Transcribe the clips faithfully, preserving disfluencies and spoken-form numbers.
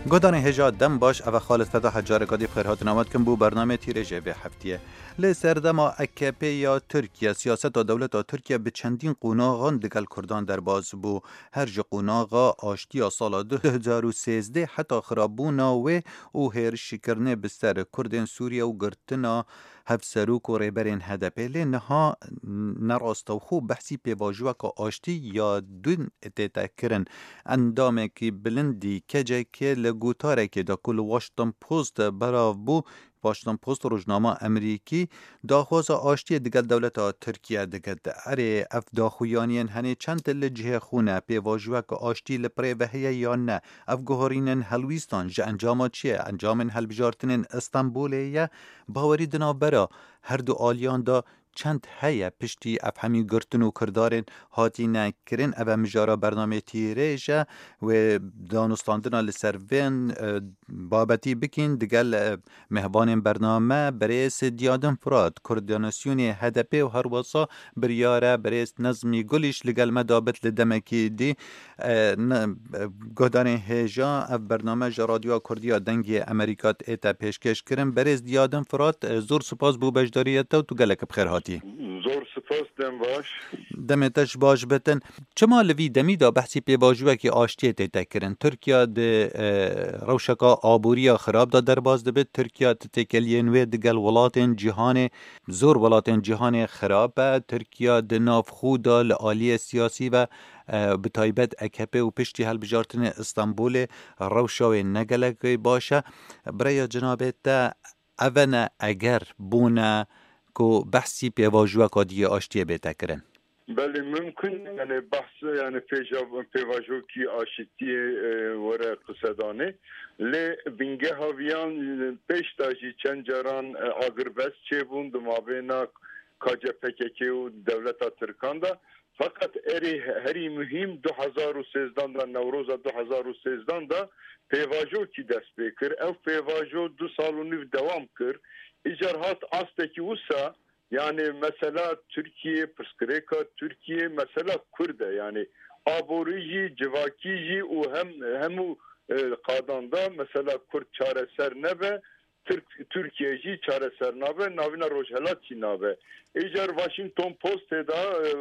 گودان هجا دم باش او خالد فتا حجار کادی بخیر هات نامد کن بو برنامه تیرجه به هفتیه لی سردما اکپی یا ترکیه سیاست و دولت و ترکیه به چندین قوناغان دگل کردان در باز بو هر جو قوناغا آشتی سال دو هزار و سیزده حتی خرابونا و او هرش کرنه بستر کردن سوریه و گرتنا هف سروک و ریبرین هدپه لی نها نراستو خوب بحثی پی واجوه که آشتی یا دون اتتا کرن اندامه که بلندی کجه که لگوتاره که دا کل واشنطن پوست براو بو واشنطن پوست روزنامه امریکی داخواز آشتی دیگر دولت ترکیه دیگر اره اف داخویانین هنه چند تل جه خونه پی واجوه که آشتی لپره وحیه یا نه اف گوهرینن هلویستان جه انجامات چیه انجامن هلبجارتنین استانبولیه باوری دنا برا هر دو آلیان دا چند هیا پشتی اف همی گرتن و کردارن هاتی نکرن او مجارا برنامه تیریجه و دانستاندنا لسروین بابتی بکن دگل مهبان برنامه بریس دیادن فراد کردانسیون هدپی و هر وصا بریاره بریس نظمی گلیش لگل مدابت لدمکی دی گهدان هجا اف برنامه جا رادیو کردیا دنگی امریکات ایتا پیشکش کرن بریس دیادن فراد زور سپاس بو بجداریتا و تو گلک بخیر هاتی زور سپاس دم باش دمتش باش بتن چما لوی دمی دا بحثی پی باجوه که آشتی تیتا کرن ترکیه ده روشکا آبوریا خراب دا در باز دبید ترکیه تتکلین و دگل ولاتین جهان زور ولاتین جهان خرابه ترکیه ده ناف خودا لعالی سیاسی و بتایبت اکپه و پشتی هل بجارتن استانبول روشاوی نگلک باشه برای جنابت اونا اگر بونه کو بحثی پی واجوه کادی آشتی بیتا کرن بله ممکن یعنی بحث یعنی پی واجوه کی آشتی وره قصدانه لی بینگه هاویان پیش داشتی چند جران آگربست چه بون دمابینا کاجه پککی و دولت ترکان دا فقط اری هری مهم دو هزار و سیزدان دا نوروز دو هزار و سیزدان دا پی واجوه کی دست بکر او پی واجوه دو سال و نیو دوام کر İcraat asteki usa yani mesela Türkiye pıskreka Türkiye mesela Kürde yani aborici civakici o hem hemu kadanda mesela Kürt çareser nebe Türk Türkiye'ci çareser nebe navina rojhelatçi nebe İcar Washington Post'da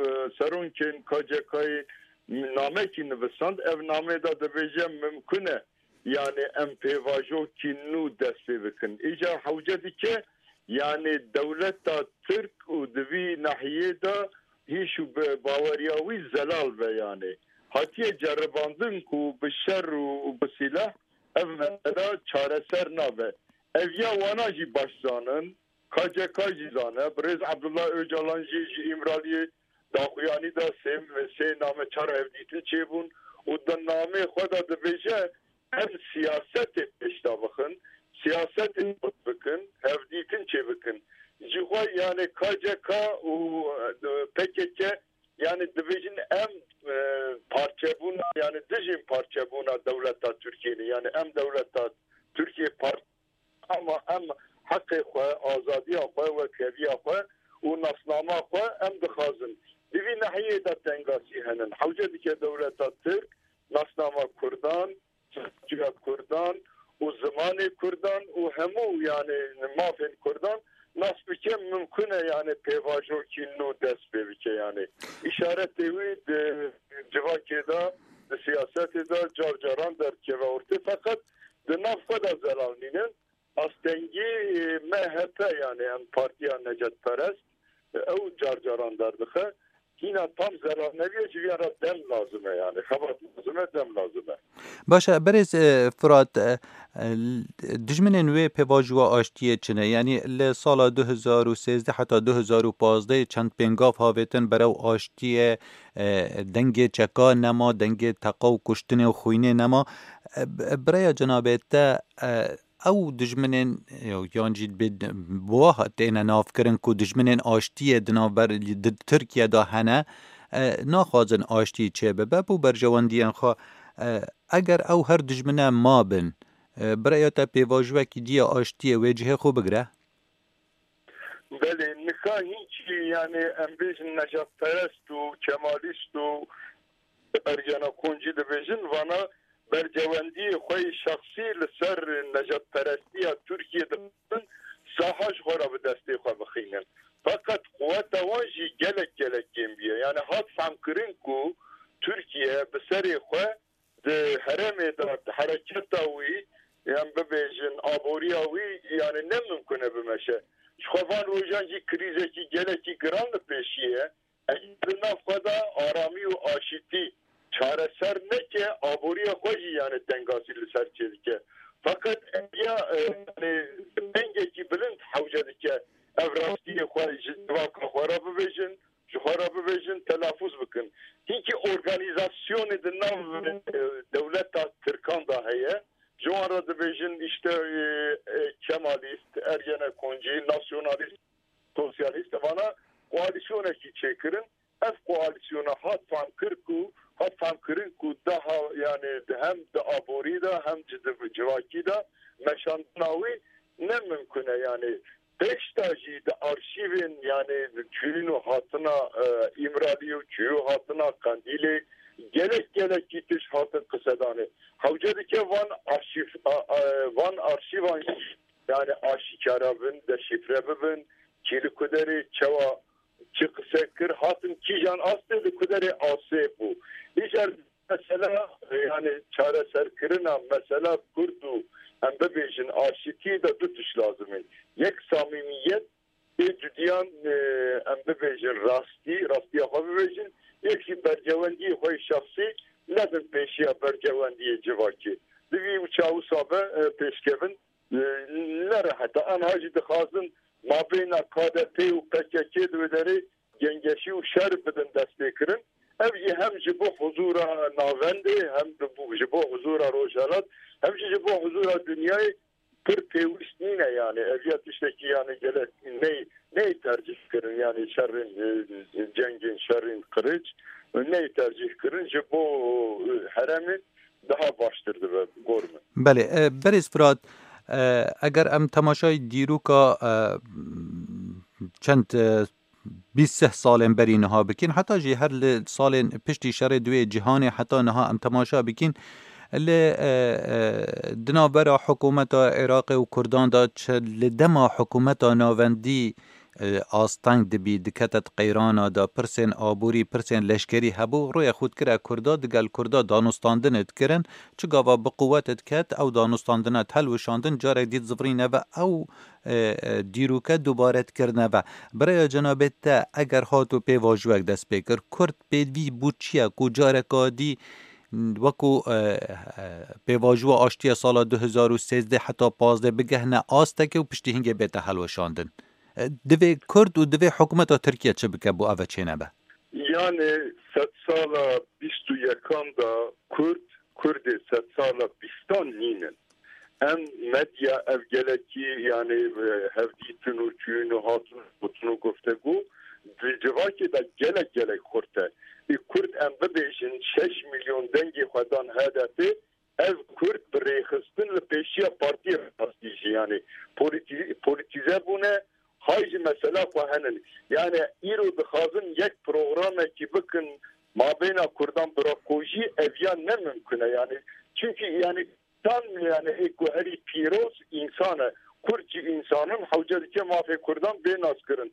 serunken K C K'yı namekin nivesand ev nameda debeceğim mümküne yani em pevajoki nu deste bikin. İca havca dike yani devlet da Türk u devi nahiye da hiç bavariyavi zelal ve yani. Hatiye cerrabandın ku bişer u bisilah ev mesela çareser nabe. Ev ya vanaji başzanın K C K jizane Brez Abdullah Öcalan ji İmraliye dağıyani da sem ve se name çar evditin çebun u da name khoda debece hem siyaset peşta bakın, siyaset bakın, hevditin çevikin. Cihva yani K C K u P K K yani division em parça buna yani dijin parça buna devleta Türkiye'nin yani em devleta Türkiye part ama em hakkı xwe, azadiya xwe ve keviya xwe u nasnama xwe em dixazin. Divi nahiye da tengasi henin. Havce dike devleta Türk, nasnama Kurdan, Cihad Kurdan, o zamanı Kurdan, o hemu yani mafin Kurdan nasıl bir mümkün yani pevajo ki no dest bebike yani işaret evi de civakeda de siyasete de carcaran der ki ve orta fakat de nafka da zalalninin astengi M H P yani yani partiya Necdet Perez o carcaran derdiğe yine tam zarar neviye civara dem lazım yani xabat lazım dem lazım. باشه برز فرات دجمنن وی پیواجوا آشتیه چنه یعنی لسال دو هزار و سیزده حتی دو هزار و پانزده چند پنگاف هاویتن برای آشتیه دنگ چکا نما دنگ تقا و کشتن و خوینه نما برای جنابت او دجمنن یعنی بید بواه تینا ناف کرن که دجمنن آشتیه دنابر ترکیه دا هنه ناخوازن آشتی چه ببه بو برجواندین خواه اگر او هر دجمنه ما بن برای تا پیواجوه که دیا آشتی وجهه خوب بگره؟ بله نکا هیچی یعنی امبیج نجات پرست و کمالیست و ارجانا کنجی دو بیجن وانا برجواندی خوی شخصی لسر نجات پرستی ترکیه دبن ساحاش خورا به دستی خوا بخینن fakat قوت وانجی گلک گلک گیم بیه یعنی هات فهم کرن کو ترکیه بسری خوا ده هرمه ده حرکت وی yani bebejin aboriya wî yani ne mümkün bimêşe xwevan rojan jî krîzekî gelekî giran li pêşiye ew xweda aramî û aşîtî çareser neke aboriya xwe jî yani dengasî li ser çê dike fakat ya dengekî bilind hewce dike ev rastiyê xwe ji civaka xwe re bibêjin ji xwe re bibêjin telafûz bikin hînkî organizasyonê di nav dewleta Tirkan da heye Joan Radibejin işte e, e, Kemalist, Ergenekoncu, Nasyonalist, Sosyalist bana koalisyona ki çekirin. Ev koalisyona hat fan kırku, hat fan kırın ku daha yani hem de aborida hem de civakida meşandnavi ne mümküne yani Beştaji de arşivin yani çüğünü hatına e, imradiyo çüğü hatına kandili gelek gelek gitiş hatın kısadanı. Havcadaki van arşiv van arşivan yani aşikara bin de şifre bin kili kuderi çava çıksekir hatın kijan aslı kuderi ase bu. İşte mesela yani çareser kırına mesela kurdu hem de bejin aşiki de tutuş lazım. Yek samimiyet ciddiyan hem de bejin rasti rasti yapabilir. Yekî bercewendiyê xwe şexsî nedin pêşiya bercewendiyê civakî. Divî û çawûsa be pêşkevin nere heta an jî dixwazin mabêna K D P û P K K di wê derê gengeşî û şer bidin destpêkirin. Ev jî hem ji bo huzûra navendê hem ji bo huzûra rojhilat hem jî ji bo huzûra dunyayê pir pêwîst nîne yani ev ya tiştekî yani gelek ney neyi tercih kırın yani şerrin cengin şerrin kırıç neyi tercih kırın ki bu heremi daha baştırdı ve gormu. Bale, beriz Fırat eğer em temaşay dîroka çend بیست سالên berî niha bikin heta jî her li salên piştî şerê duê cîhanê heta niha em temaşa bikin li di navbera hikûmeta Iraqê û Kurdan da li dema hikûmeta navendî asteng dibî diketet qeyrana da pirsên aborî pirsên leşkerî hebû rûya xwe dikire Kurda digel Kurda danûstandinê dikirin çi gava bi quwetê diket ew danûstandina helwişandin carek dît zivirîne ve ew dîroke dubare dikirine ve birêya cenabê te eger hat û pêvajoyek dest pê kir Kurd pêvî bû çi ye ku careka dî وکو پیواجو آشتی سال دو هزار و سیزده حتی پازده بگهنه آسته که و پشتی هنگه بیت حلوشاندن دوی کرد و دوی حکومت ترکیه چه بکه بو اوه چه نبه؟ Yani set sala بیست و یکم da Kurd, Kurdi set sala bistan ninin. Em medya evgeleki yani hevditin u çüğünü hatun kutunu guftegu civaki da gelek gelek kurte. Kurd em bibêjin şeş milyon dengê xwedan hedefi ev Kurd bi rêxistin li pêşiya partiyê rastî jî yani polîtîze bûne hay jî mesela xwe henin yani îro dixwazin yek programekî bikin mabêna Kurdan bi rakojî ev ya ne mümkün e yani çünkü yani tan yani êku herî pîroz însan e Kurd jî însanin hewce dike mafê Kurdan bênaz kirin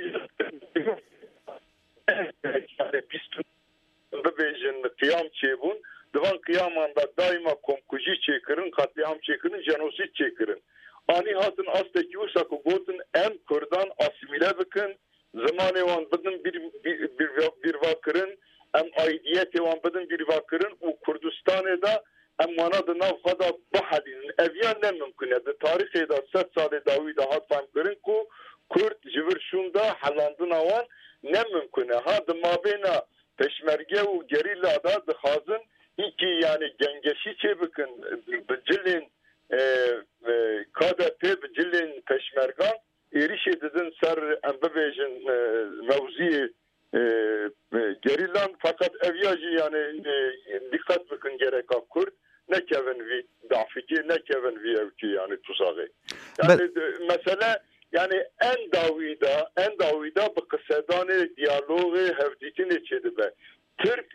bibêjin qiyam çêbûn divan qiyaman da daima komkujî çêkirin katliam çêkirin jenosit çêkirin anî hatin astekî wisa ku gotin em Kurdan asimîle bikin zimanê wan bidin bîrvakirin em aidiyetê wan bidin bîrvakirin û Kurdistanê da em wana di nav xwe da bihedînin ev ya ne mümkün e di tarîxê da sed salê dawî da hat femkirin ku Kurd ji vir şûn da helandina wan ne mümkün e ha di mabêna peşmerge û gerîla da dixwazin hînkî yani gengeşî çê bikin bi cilên K D P bi cilên peşmergan êrişê didin ser em bibêjin mewziyê gerîlan fakat ev ya jî yani dikkat bikin gereka Kurd nekevin vî dafikê nekevin vî evkî yani tuzavê yani mesele yani en davîda en davîda bi qisedanê diyalogê hevdîtinê çêdibe Türk Kurd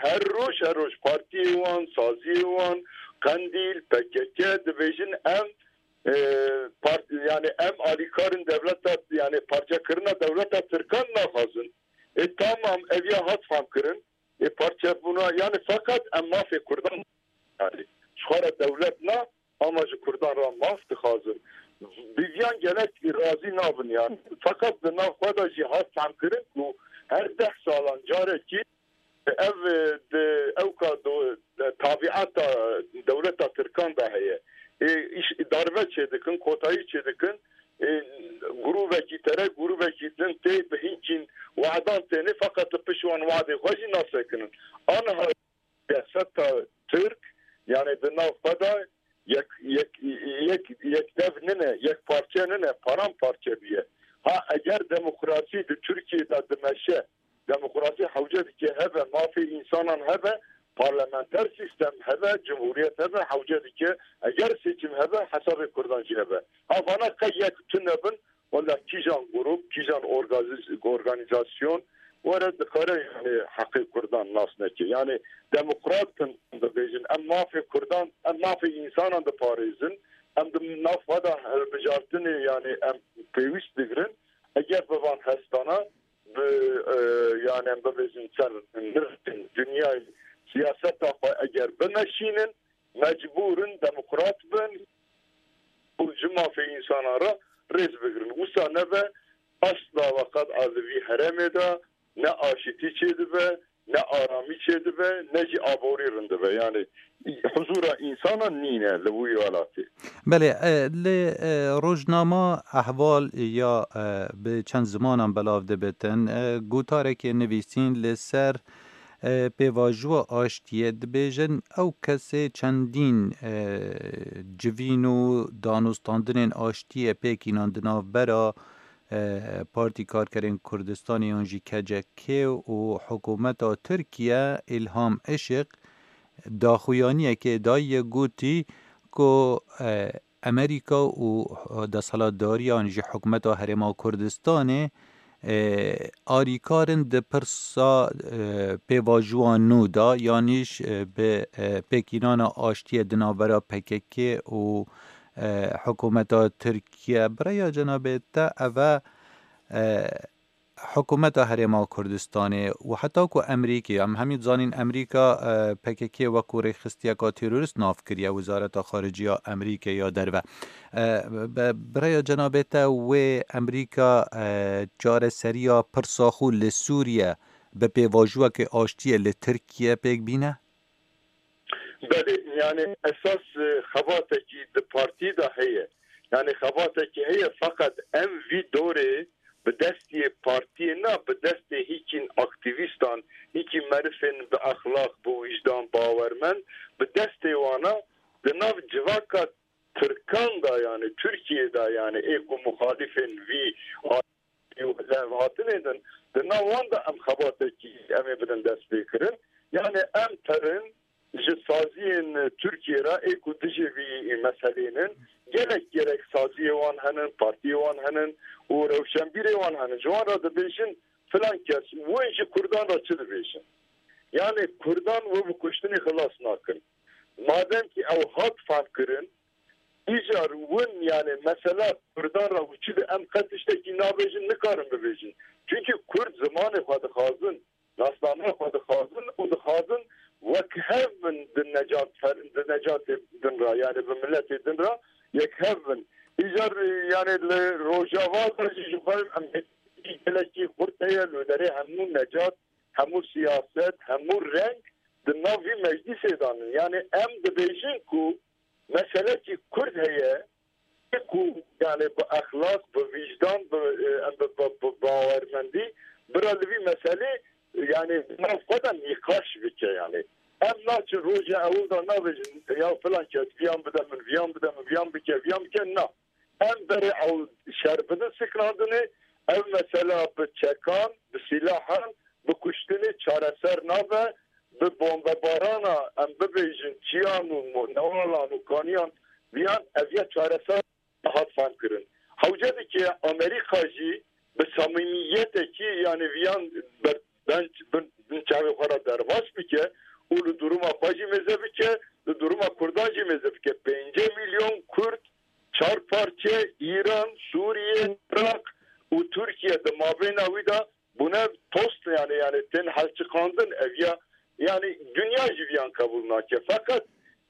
هر روش هر روش پارتی وان سازی وان قندیل پککه دبیجن ام پارت yani em alikarın devlet yani parça kırına devlet Türkan nafazın e tamam evya hat fam kırın e parça buna yani fakat em mafi kurdan yani şuara devlet na amacı kurdan ra maf tıxazın bilyan gelek razı nabın yani fakat da nafada cihat fam kırın bu her deh salan careki ev de evka tabiata devlet Türkan da heye iş darbe çedikin, kotayı çedikin, guru vekitere, guru vekitin te behincin vaadan teni fakat pişman vaadi hoji nasıkının. Anha siyaseta Türk yani dinav pada yek yek yek yek devnine, yek parçanine, paramparça biye. Ha eğer demokrasi de Türkiye'de demeşe, demokrasi havcet ki hebe mafi insanan hebe parlamenter sistem hebe, cumhuriyet hebe, havcet ki eğer seçim hebe, hesabı kurdancı hebe. Ha bana kayyek tünebin, valla kijan grup, kijan organizasyon, orada dikare yani hakkı kurdan nasneki. Yani demokratın da bejin, em mafi kurdan, em mafi insanan da parizin, em de nafada bejartını yani em peyvist digrin, eğer baban hastana, yani em de bejin ser nirtin, dünyayı, siyaset eğer bemeşinin mecburun demokrat ben bu cemafi insanlara rez begirin. Usa ne be asla vakat azivi heremeda ne aşiti çedi be ne arami çedi be ne ci aboririnde be yani huzura insana nine levu yalati. بله لروزنامه احوال یا به چند زمان هم بلاو دبتن گوتاره که نویسین لسر پیواجو آشتیه دبیجن او کسی چندین جوین و دانستاندن آشتیه پیکینان دناو برا پارتی کارکرین کردستانی اونجی کجکه و حکومت ترکیه الهام عشق داخویانیه که دای گوتی که امریکا و دستالات داری آنجی حکومت هرما کردستانه آریکارن ده پرسا پیواجوان نو دا یعنیش به پیکینان آشتی دنابرا پککه و حکومت ترکیه برای جناب تا و حکومت هرما کردستانه و حتی که امریکی هم همین زانین امریکا پککه و کوری خستیا که تروریست ناف کریه وزارت خارجی امریکا یا در و برای جناب تا و امریکا جار سریا پرساخو لسوریه به پیواجوه که آشتیه لترکیه پیک بینه؟ بله یعنی اساس خواته که ده پارتی ده هیه یعنی خواته که هیه فقط ام وی دوره به دستی پارتی نه به دست هیچین اکتیویستان هیچی معرفن به اخلاق به وجدان باورمند به دست وانا به ناو جواکا ترکان دا یعنی ترکیه دا یعنی ایکو مخالفن وی لواتن ایدن به ناو وان دا ام خباته کی امی بدن دست بکرن یعنی ام ترن جسازین ترکیه را ایکو دجوی مسئلینن gerek gerek saziye wan henin, partiye wan henin, û rewşenbîrê wan henin. Ji wan re dibêjin filan kes, wê ji Kurdan re çi dibêjin? Yani Kurdan wê bi kuştinê xilas nakin. Madem ki ew hat fam kirin, îcar win yani mesela Kurdan re çi de em qet tiştekî nabêjin nikarin bibêjin. Çünkü Kurd zimanê xwe dixwazin, rastnameyê xwe dixwazin û dixwazin wek hev bin di necat di necatê din ra yani bi milletê din ra یک هفن ایجار یعنی روجاوات رجی خواهیم امهدی خورتای لودره همون نجات همون سیاست همون رنگ دناوی مجلس دانن یعنی ام دبیجن کو مسئله که کرد هیه کو یعنی با اخلاق با وجدان با باورمندی برالوی مسئله یعنی نفقدن نقاش بکه یعنی ام ناچه روژه اول دا نبیجن یا فلان کس ویان بدم ویان بدم ویان بکه ویان بکه نه ام بره او شربده سکراندنه او مثلا به چکان به سلاحان به کشتنی چاره سر نبه به بمب بارانا ام ببیجن چیان و نوالان و کانیان ویان اویه چاره سر نهاد فهم کرن حوجدی که امریکا جی به صمیمیت کی یعنی ویان بر بنچ çاوی خورا درواز بکه او لدروما خواجی مزه بکه لدروما کردان جی مزه بکه پنج میلیون کرد چار پارچه ایران سوریه عراق و ترکیه de mabeyna wî da buna tost yani yani ten halçıkandın ev ya yani dünya jiviyan kabul nake fakat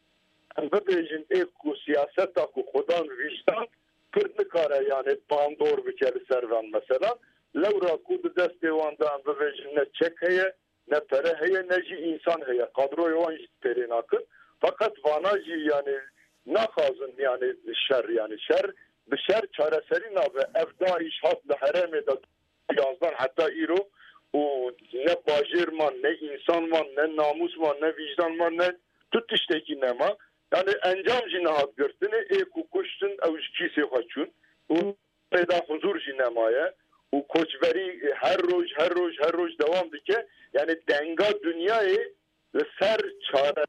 bebejin ek ku siyaseta ku xudan vicdan pırtlı kare yani bandor bir kere servan mesela levra ku de destevandan bebejin ne çek heye ne pere heye ne ji insan heye kadro yoğun terin akın fakat vana ji yani nakazın yani şer yani şer bir şer çareseri na ve evda işhat da hereme da yazdan hatta iro o ne bajir man ne insan man ne namus man ne vicdan man ne tut işteki nema yani encam cinahat görtüne e kukuştun evşkisi haçun o peyda huzur cinemaya o koçveri her roj her roj her roj devam dike yani denga dünyayı ser çare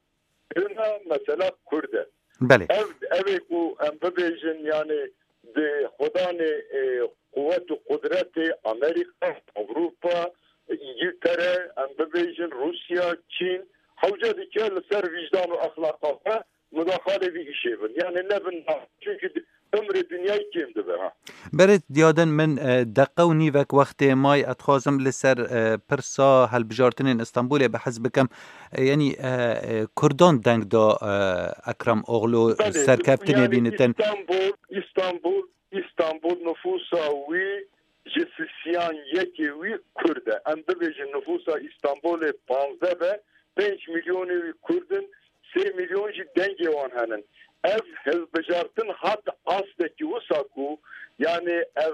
mesela Kürde. بله. ev ev ku embebejin yani de خدانه قوت و قدرت امریکا اروپا انگلتره ام ببیجن روسیا چین حوجه دیگه لسر وجدان و اخلاقها مداخله bir işe var. Yani ne bin çünkü ömrü dünyayı kimdi be ha. برد دیادن من دقه و نیوک وقت مای اتخازم لسر پرسا هلبجارتنین استانبول به حزب کم یعنی کردان دنگ دا اکرم اغلو سرکفتنی بینتن İstanbul, İstanbul, İstanbul nüfusa ve jesisyan yeki ve Kürde. Endebejin nüfusa İstanbul'e panzde ve beş milyonu Kürdün se milyon ji denge wan henin. Ev hezbejartın hat asteki usaku yani ev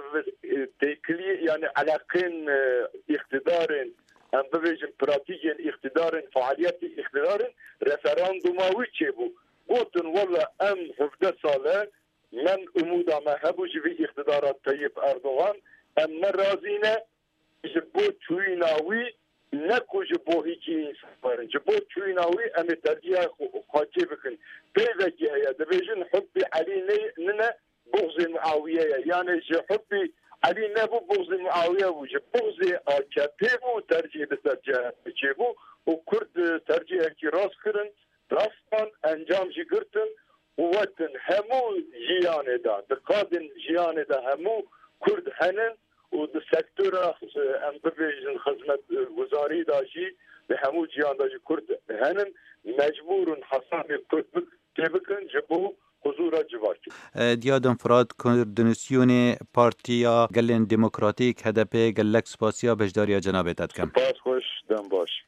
tekli yani alakın iktidarın endebejin pratikin iktidarın faaliyeti iktidarın referanduma wiçe bu. Gotun valla em hafde sale men umuda me hebu jivi iktidarat Tayyip Erdoğan em ne razine bu çuynavi ne kuji bu hiçi insanların bu çuynavi em tercih xaçe bikin peyveki ya debejin hubbi Ali ne buğz Muaviye yani je hubbi Ali ne bu buğz Muaviye bu je buğz A K P bu tercih tercih bu o Kürt tercih ki rast kırın rasttan encam jigirtin Uvatın hemu jiyaneda, dikadın jiyaneda hemu Kurd henin o da sektöre embebejin hizmet guzari da jî ve hemu jiyanda jî Kurd henin mecburun hasami Kurd tebikin jibu huzura civar. دیادن فراد کردنسیون پارتیا گلن دموکراتیک هدپه گلک سپاسیا بجداریا جنابت اتکم. سپاس خوش دم باش.